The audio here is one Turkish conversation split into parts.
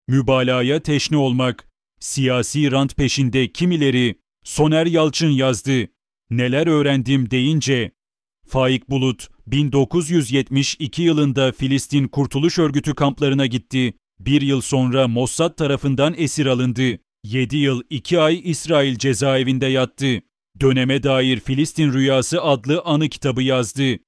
Mübalağaya teşne olmak. Siyasi rant peşinde kimileri. Soner Yalçın yazdı. Neler öğrendim deyince. Faik Bulut, 1972 yılında Filistin Kurtuluş Örgütü kamplarına gitti. Bir yıl sonra Mossad tarafından esir alındı. 7 yıl 2 ay İsrail cezaevinde yattı. Döneme dair Filistin Rüyası adlı anı kitabı yazdı.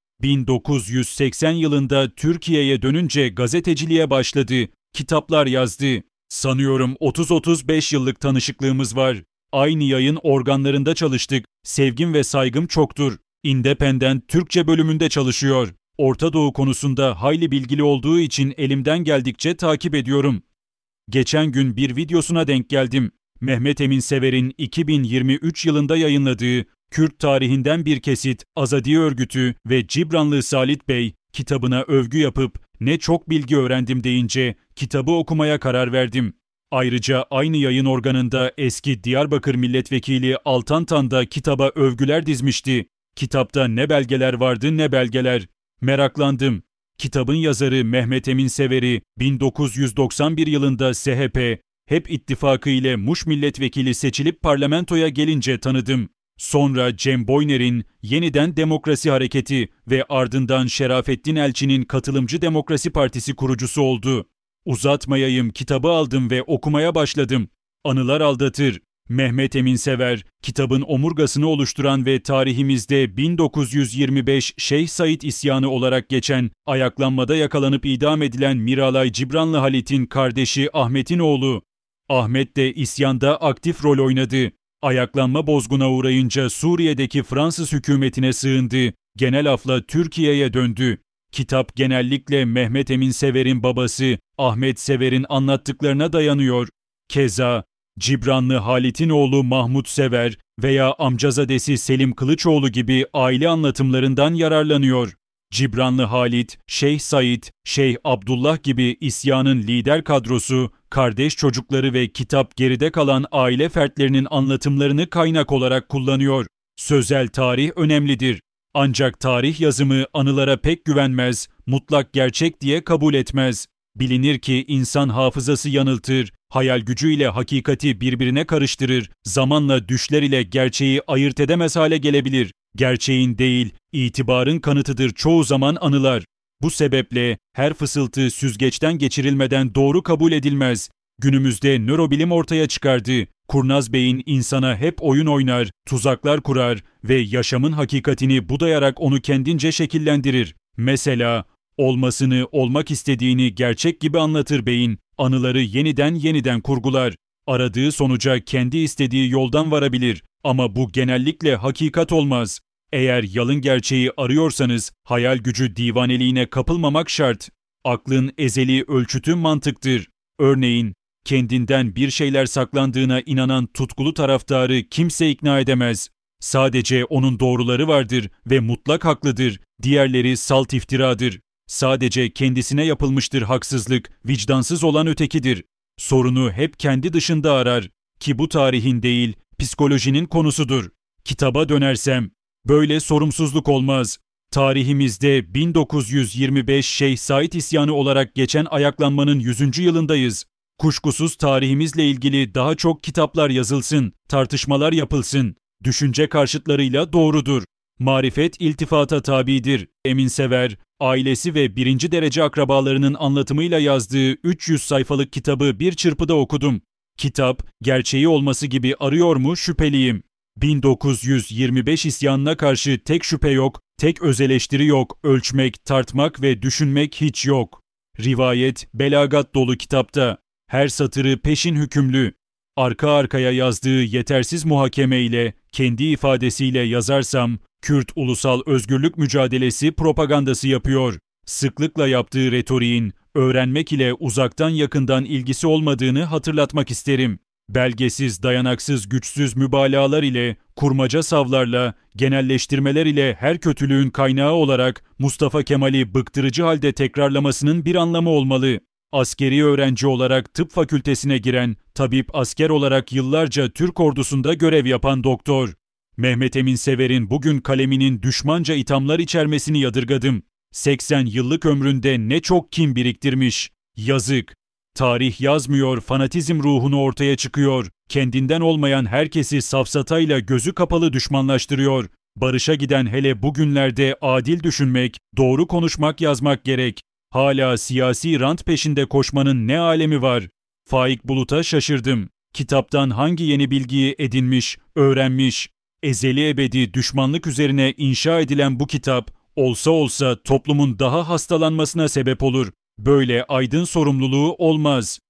1980 yılında Türkiye'ye dönünce gazeteciliğe başladı. Kitaplar yazdı. Sanıyorum 30-35 yıllık tanışıklığımız var. Aynı yayın organlarında çalıştık. Sevgim ve saygım çoktur. Independent Türkçe bölümünde çalışıyor. Orta Doğu konusunda hayli bilgili olduğu için elimden geldikçe takip ediyorum. Geçen gün bir videosuna denk geldim. Mehmet Emin Sever'in 2023 yılında yayınladığı Kürt tarihinden bir kesit Azadi Örgütü ve Cibranlı Salit Bey kitabına övgü yapıp ne çok bilgi öğrendim deyince kitabı okumaya karar verdim. Ayrıca aynı yayın organında eski Diyarbakır Milletvekili Altan Tan da kitaba övgüler dizmişti. Kitapta ne belgeler vardı ne belgeler. Meraklandım. Kitabın yazarı Mehmet Emin Sever'i 1991 yılında SHP, HEP ittifakı ile Muş milletvekili seçilip parlamentoya gelince tanıdım. Sonra Cem Boyner'in Yeniden Demokrasi Hareketi ve ardından Şerafettin Elçi'nin Katılımcı Demokrasi Partisi kurucusu oldu. Uzatmayayım, kitabı aldım ve okumaya başladım. Anılar aldatır. Mehmet Emin Sever, kitabın omurgasını oluşturan ve tarihimizde 1925 Şeyh Said isyanı olarak geçen, ayaklanmada yakalanıp idam edilen Miralay Cibranlı Halit'in kardeşi Ahmet'in oğlu. Ahmet de isyanda aktif rol oynadı. Ayaklanma bozguna uğrayınca Suriye'deki Fransız hükümetine sığındı. Genel afla Türkiye'ye döndü. Kitap genellikle Mehmet Emin Sever'in babası Ahmet Sever'in anlattıklarına dayanıyor. Keza Cibranlı Halit'in oğlu Mahmut Sever veya amcazadesi Selim Kılıçoğlu gibi aile anlatımlarından yararlanıyor. Cibranlı Halit, Şeyh Said, Şeyh Abdullah gibi isyanın lider kadrosu, kardeş çocukları ve kitap geride kalan aile fertlerinin anlatımlarını kaynak olarak kullanıyor. Sözel tarih önemlidir. Ancak tarih yazımı anılara pek güvenmez, mutlak gerçek diye kabul etmez. Bilinir ki insan hafızası yanıltır, hayal gücüyle hakikati birbirine karıştırır, zamanla düşler ile gerçeği ayırt edemez hale gelebilir. Gerçeğin değil, itibarın kanıtıdır çoğu zaman anılar. Bu sebeple her fısıltı süzgeçten geçirilmeden doğru kabul edilmez. Günümüzde nörobilim ortaya çıkardı. Kurnaz beyin insana hep oyun oynar, tuzaklar kurar ve yaşamın hakikatini budayarak onu kendince şekillendirir. Mesela olmasını, olmak istediğini gerçek gibi anlatır beyin, anıları yeniden kurgular. Aradığı sonuca kendi istediği yoldan varabilir ama bu genellikle hakikat olmaz. Eğer yalın gerçeği arıyorsanız hayal gücü divaneliğine kapılmamak şart. Aklın ezeli ölçütü mantıktır. Örneğin, kendinden bir şeyler saklandığına inanan tutkulu taraftarı kimse ikna edemez. Sadece onun doğruları vardır ve mutlak haklıdır. Diğerleri salt iftiradır. Sadece kendisine yapılmıştır haksızlık, vicdansız olan ötekidir. Sorunu hep kendi dışında arar ki bu tarihin değil, psikolojinin konusudur. Kitaba dönersem, böyle sorumsuzluk olmaz. Tarihimizde 1925 Şeyh Said isyanı olarak geçen ayaklanmanın 100. yılındayız. Kuşkusuz tarihimizle ilgili daha çok kitaplar yazılsın, tartışmalar yapılsın. Düşünce karşıtlarıyla doğrudur. Marifet iltifata tabidir. Emin Sever, ailesi ve birinci derece akrabalarının anlatımıyla yazdığı 300 sayfalık kitabı bir çırpıda okudum. Kitap, gerçeği olması gibi arıyor mu şüpheliyim. 1925 isyanına karşı tek şüphe yok, tek öz eleştiri yok, ölçmek, tartmak ve düşünmek hiç yok. Rivayet, belagat dolu kitapta. Her satırı peşin hükümlü. Arka arkaya yazdığı yetersiz muhakeme ile, kendi ifadesiyle yazarsam, Kürt ulusal özgürlük mücadelesi propagandası yapıyor. Sıklıkla yaptığı retoriğin, öğrenmek ile uzaktan yakından ilgisi olmadığını hatırlatmak isterim. Belgesiz, dayanaksız, güçsüz mübalağalar ile, kurmaca savlarla, genelleştirmeler ile her kötülüğün kaynağı olarak Mustafa Kemal'i bıktırıcı halde tekrarlamasının bir anlamı olmalı. Askeri öğrenci olarak tıp fakültesine giren, tabip asker olarak yıllarca Türk ordusunda görev yapan doktor. Mehmet Emin Sever'in bugün kaleminin düşmanca ithamlar içermesini yadırgadım. 80 yıllık ömründe ne çok kin biriktirmiş. Yazık. Tarih yazmıyor, fanatizm ruhunu ortaya çıkıyor. Kendinden olmayan herkesi safsatayla gözü kapalı düşmanlaştırıyor. Barışa giden hele bugünlerde adil düşünmek, doğru konuşmak, yazmak gerek. Hala siyasi rant peşinde koşmanın ne alemi var? Faik Bulut'a şaşırdım. Kitaptan hangi yeni bilgiyi edinmiş, öğrenmiş? Ezeli ebedi düşmanlık üzerine inşa edilen bu kitap, olsa olsa toplumun daha hastalanmasına sebep olur. Böyle aydın sorumluluğu olmaz.